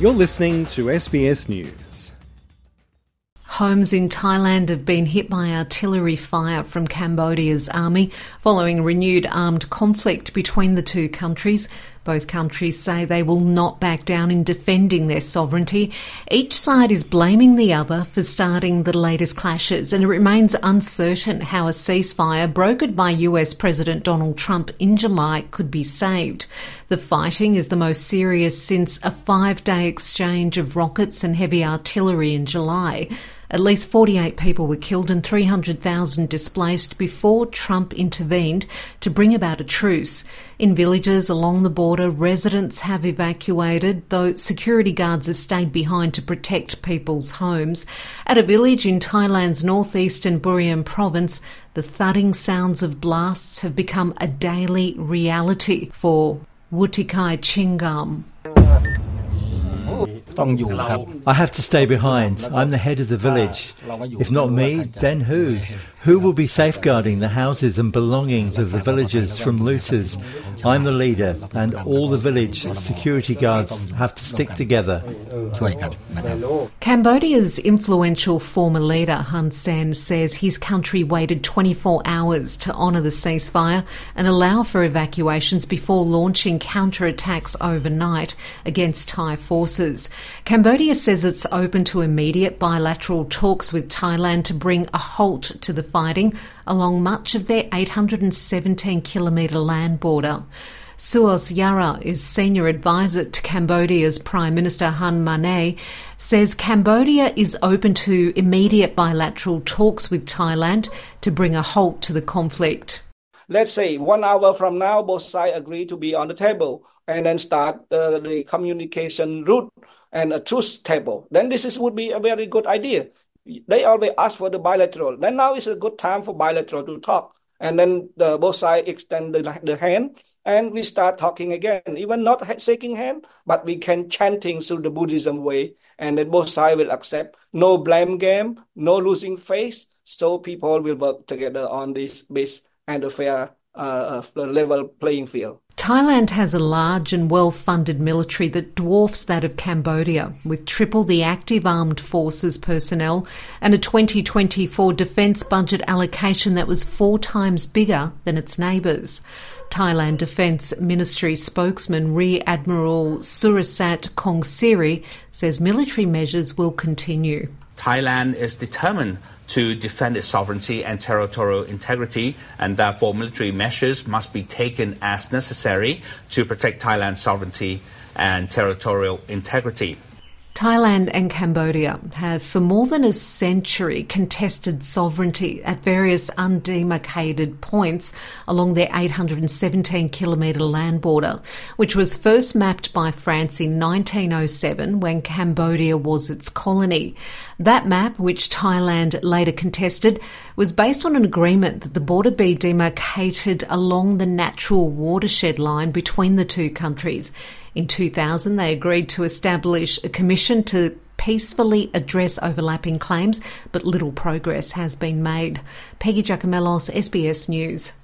You're listening to SBS News. Homes in Thailand have been hit by artillery fire from Cambodia's army following renewed armed conflict between the two countries. Both countries say they will not back down in defending their sovereignty. Each side is blaming the other for starting the latest clashes, and it remains uncertain how a ceasefire brokered by US President Donald Trump in July could be saved. The fighting is the most serious since a 5-day exchange of rockets and heavy artillery in July. At least 48 people were killed and 300,000 displaced before Trump intervened to bring about a truce. In villages along the border, residents have evacuated, though security guards have stayed behind to protect people's homes. At a village in Thailand's northeastern Buriram province, the thudding sounds of blasts have become a daily reality for Wutikai Chingam. I have to stay behind. I'm the head of the village. If not me, then who? Who will be safeguarding the houses and belongings of the villagers from looters? I'm the leader, and all the village security guards have to stick together. Cambodia's influential former leader, Hun Sen, says his country waited 24 hours to honour the ceasefire and allow for evacuations before launching counterattacks overnight against Thai forces. Cambodia says it's open to immediate bilateral talks with Thailand to bring a halt to the fighting along much of their 817-kilometre land border. Suos Yara is senior advisor to Cambodia's Prime Minister Hun Manet, says Cambodia is open to immediate bilateral talks with Thailand to bring a halt to the conflict. Let's say 1 hour from now, both sides agree to be on the table and then start the communication route and a truce table. Then would be a very good idea. They always ask for the bilateral. Then now is a good time for bilateral to talk. And then both sides extend the hand and we start talking again. Even not shaking hand, but we can chanting through the Buddhism way. And then both sides will accept. No blame game, no losing face. So people will work together on this base and a fair level playing field. Thailand has a large and well-funded military that dwarfs that of Cambodia, with triple the active armed forces personnel and a 2024 defence budget allocation that was 4 times bigger than its neighbours. Thailand Defence Ministry spokesman Rear Admiral Surasat Kongsiri says military measures will continue. Thailand is determined to defend its sovereignty and territorial integrity, and therefore military measures must be taken as necessary to protect Thailand's sovereignty and territorial integrity. Thailand and Cambodia have for more than a century contested sovereignty at various undemarcated points along their 817-kilometre land border, which was first mapped by France in 1907 when Cambodia was its colony. That map, which Thailand later contested, was based on an agreement that the border be demarcated along the natural watershed line between the two countries. In 2000, they agreed to establish a commission to peacefully address overlapping claims, but little progress has been made. Peggy Giacomellos, SBS News.